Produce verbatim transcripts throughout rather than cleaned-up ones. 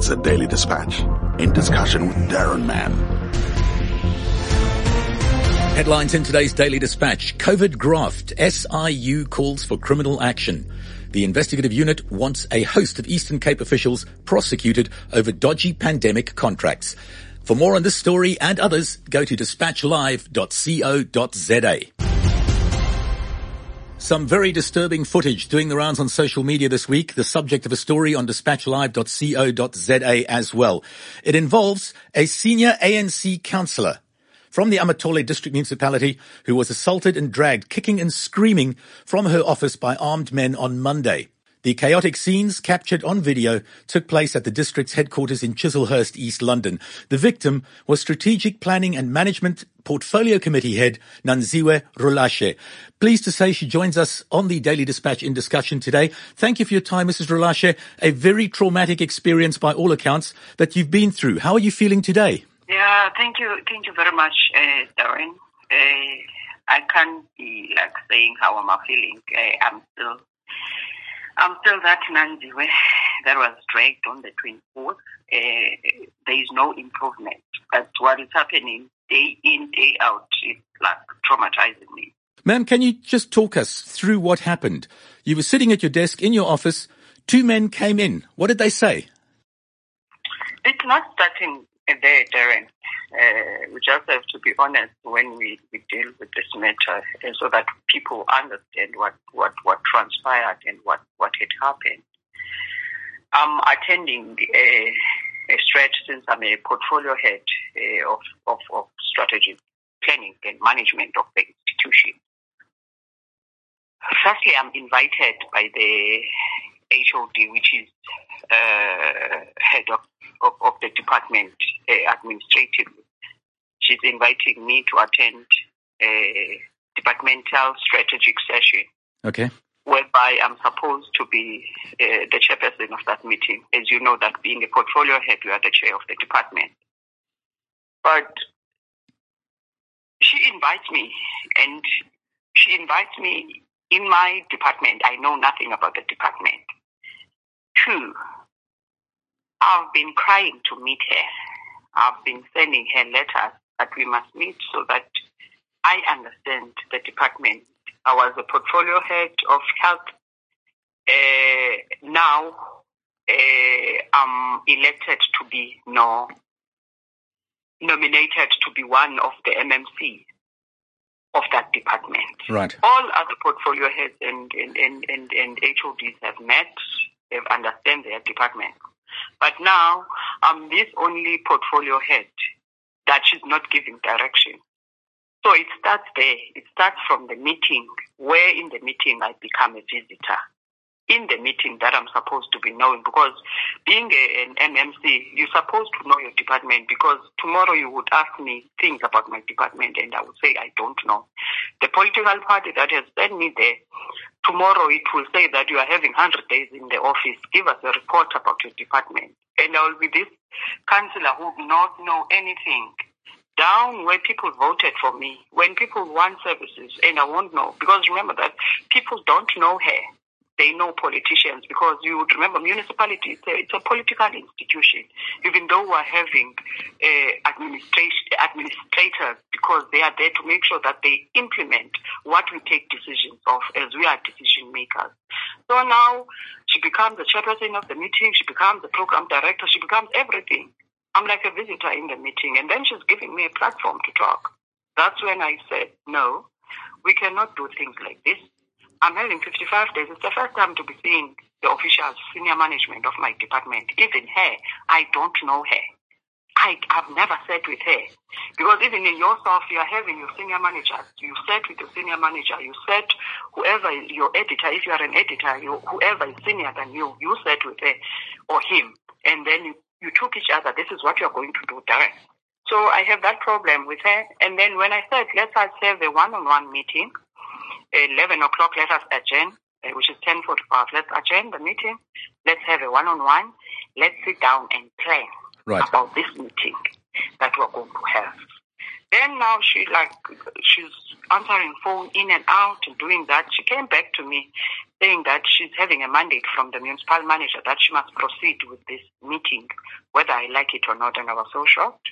It's a Daily Dispatch in discussion with Darren Mann. Headlines in today's Daily Dispatch. COVID graft. S I U calls for criminal action. The investigative unit wants a host of Eastern Cape officials prosecuted over dodgy pandemic contracts. For more on this story and others, go to dispatch live dot co dot za. Some very disturbing footage doing the rounds on social media this week, the subject of a story on dispatch live dot co dot za as well. It involves a senior A N C councillor from the Amatole district municipality who was assaulted and dragged kicking and screaming from her office by armed men on Monday. The chaotic scenes captured on video took place at the district's headquarters in Chislehurst, East London. The victim was Strategic Planning and Management Portfolio Committee head Nanziwe Rulashe. Pleased to say she joins us on the Daily Dispatch in discussion today. Thank you for your time, Missus Rulashe. A very traumatic experience by all accounts that you've been through. How are you feeling today? Yeah, thank you. Thank you very much, uh, Darren. Uh, I can't be like saying how am I feeling. Uh, I'm still I'm still that Nanziwe that was dragged on the twenty-fourth. Uh, there is no improvement. But what is happening day in, day out, it's like traumatizing me. Ma'am, can you just talk us through what happened? You were sitting at your desk in your office. Two men came in. What did they say? It's not starting there, Darren. Uh, we just have to be honest when we, we deal with this matter uh, so that people understand what, what, what transpired and what, what had happened. I'm attending a, a stretch since I'm a portfolio head uh, of, of, of strategy planning and management of the institution. Firstly, I'm invited by the H O D, which is uh, head of, of, of the department uh, administratively. She's inviting me to attend a departmental strategic session. Okay. Whereby I'm supposed to be uh, the chairperson of that meeting. As you know, that being a portfolio head, you are the chair of the department. But she invites me, and she invites me in my department. I know nothing about the department. Two, I've been crying to meet her. I've been sending her letters that we must meet so that I understand the department. I was a portfolio head of health. Uh, now uh, I'm elected to be no nominated to be one of the M M C of that department. Right. All other portfolio heads and, and, and, and, and H O Ds have met. They've understand their department. But now I'm this only portfolio head that she's not giving direction. So it starts there. It starts from the meeting, where in the meeting I become a visitor. In the meeting that I'm supposed to be knowing, because being a, an M M C, you're supposed to know your department, because tomorrow you would ask me things about my department and I would say I don't know. The political party that has sent me there, tomorrow it will say that you are having one hundred days in the office. Give us a report about your department. And I will be this councillor who would not know anything. Down where people voted for me, when people want services, and I won't know. Because remember that people don't know her. They know politicians, because you would remember municipality, it's a, it's a political institution, even though we're having uh, administration, administrators, because they are there to make sure that they implement what we take decisions of, as we are decision makers. So now she becomes the chairperson of the meeting, she becomes the program director, she becomes everything. I'm like a visitor in the meeting, and then she's giving me a platform to talk. That's when I said, no, we cannot do things like this. I'm having fifty-five days. It's the first time to be seeing the officials, senior management of my department. Even her, I don't know her. I, I've never sat with her. Because even in yourself, you're having your senior managers. You sat with your senior manager. You sat whoever is your editor. If you are an editor, you, whoever is senior than you, you sat with her or him. And then you, you took each other. This is what you're going to do direct. So I have that problem with her. And then when I said, let's have a one-on-one meeting, eleven o'clock, let us adjourn, uh, which is ten forty-five. Let's adjourn the meeting. Let's have a one-on-one. Let's sit down and plan right. about this meeting that we're going to have. Then now she like, she's answering phone in and out and doing that. She came back to me saying that she's having a mandate from the municipal manager that she must proceed with this meeting, whether I like it or not. And I was so shocked.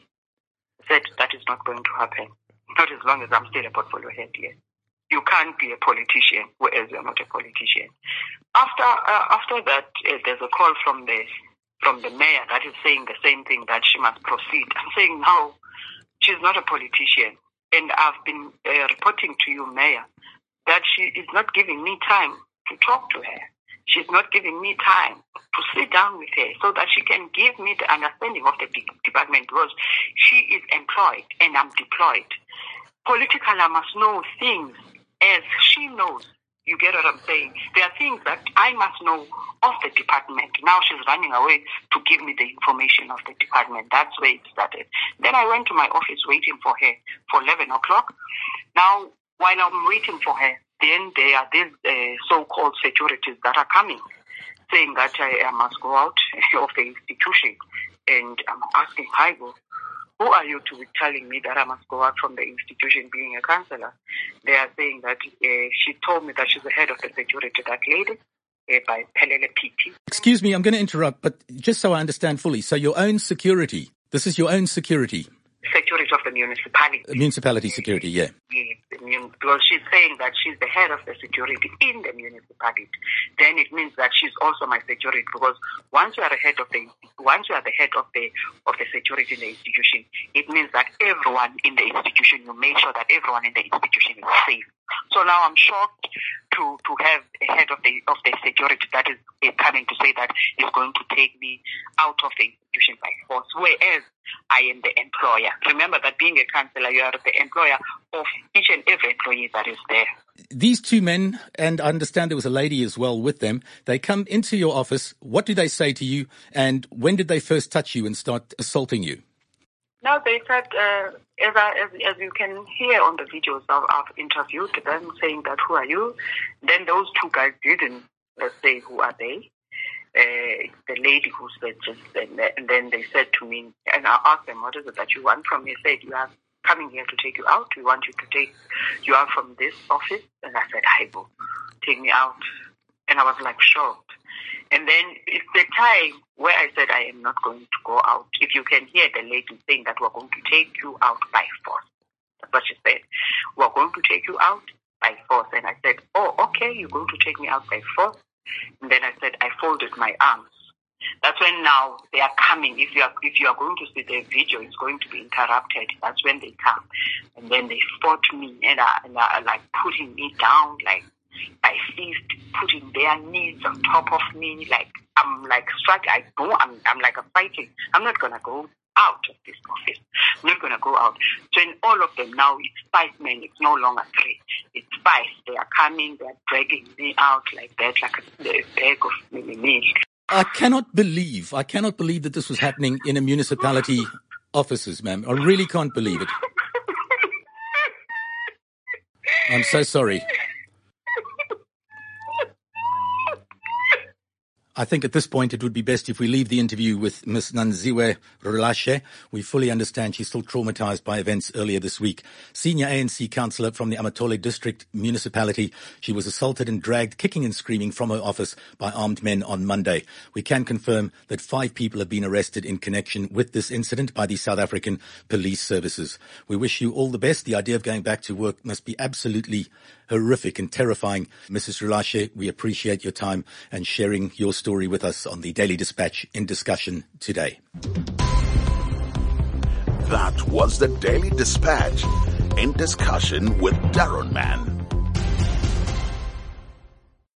I said, that is not going to happen. Not as long as I'm still a portfolio head here. You can't be a politician, whereas you're not a politician. After uh, after that, uh, there's a call from the from the mayor that is saying the same thing, that she must proceed. I'm saying, no, she's not a politician. And I've been uh, reporting to you, Mayor, that she is not giving me time to talk to her. She's not giving me time to sit down with her so that she can give me the understanding of the de- department, because she is employed and I'm deployed. Politically, I must know things as she knows. You get what I'm saying? There are things that I must know of the department. Now she's running away to give me the information of the department. That's where it started. Then I went to my office waiting for her for eleven o'clock. Now, while I'm waiting for her, then there are these uh, so-called securities that are coming, saying that I, I must go out of the institution. And I'm asking, Haigo, who are you to be telling me that I must go out from the institution being a councillor? They are saying that uh, she told me that she's the head of the security, that lady, uh, by Pelele P T. Excuse me, I'm going to interrupt, but just so I understand fully, so your own security, this is your own security? Security of the municipality. Municipality security, yeah. Yes, because she's saying that she's the head of the security in the municipality. Then it means that she's also my security, because once you are the head of the once you are the head of the of the security in the institution, it means that everyone in the institution, you make sure that everyone in the institution is safe. So now I'm shocked to to have a head of the of the security that is, is coming to say that is going to take me out of the institution by force, whereas I am the employer. Remember that being a councillor, you are the employer of each and every employee that is there. These two men, and I understand there was a lady as well with them, they come into your office. What do they say to you, and when did they first touch you and start assaulting you? No, they said, uh, as, I, as, as you can hear on the videos, I've, I've interviewed them saying that, who are you? Then those two guys didn't uh, say, who are they? Uh, the lady who said just, and, and then they said to me, and I asked them, what is it that you want from me? They said, you are coming here to take you out. We want you to take you out from this office. And I said, I will take me out. And I was like shocked. And then it's the time where I said, I am not going to go out. If you can hear the lady saying that we're going to take you out by force. That's what she said. We're going to take you out by force. And I said, oh, okay, you're going to take me out by force. And then I said, I folded my arms. That's when now they are coming. If you are if you are going to see the video, it's going to be interrupted. That's when they come. And then they fought me and are, and are like putting me down, like by fist, putting their knees on top of me. Like I'm like struck. I go. I'm I'm like a fighting. I'm not gonna go out of this office. I'm not gonna go out. So in all of them now, it's five men. It's no longer three. It's five. They are coming. They're dragging me out like that, like a, a bag of milk. I cannot believe, I cannot believe that this was happening in a municipality offices, ma'am. I really can't believe it. I'm so sorry. I think at this point it would be best if we leave the interview with Miss Nonziwe Rulashe. We fully understand she's still traumatized by events earlier this week. Senior A N C councillor from the Amatole District Municipality. She was assaulted and dragged kicking and screaming from her office by armed men on Monday. We can confirm that five people have been arrested in connection with this incident by the South African Police Services. We wish you all the best. The idea of going back to work must be absolutely horrific and terrifying. Missus Rulashe, we appreciate your time and sharing your story with us on the Daily Dispatch in discussion today. That was the Daily Dispatch in discussion with Darren Mann.